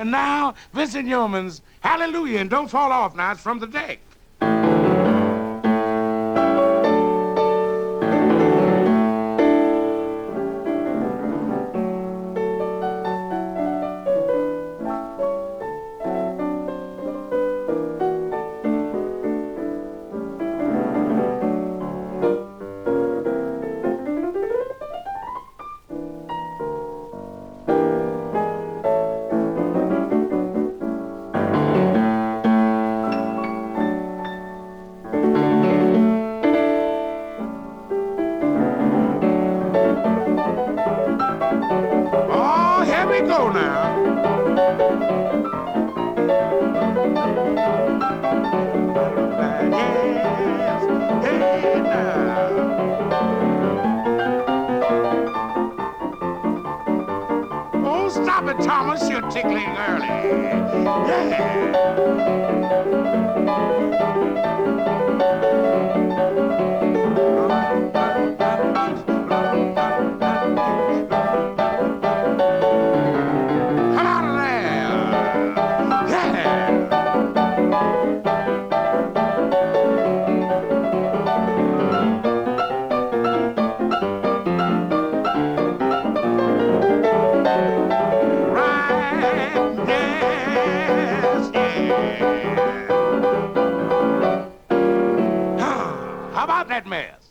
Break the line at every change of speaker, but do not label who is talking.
And now, Vincent Yeoman's Hallelujah, and don't fall off now, it's from the deck. Oh, here we go now. Yes, hey now. Oh, stop it, Thomas, you're tickling early. Yeah. Come out of there. Yeah. Right. Yes. Yeah. How about that mess?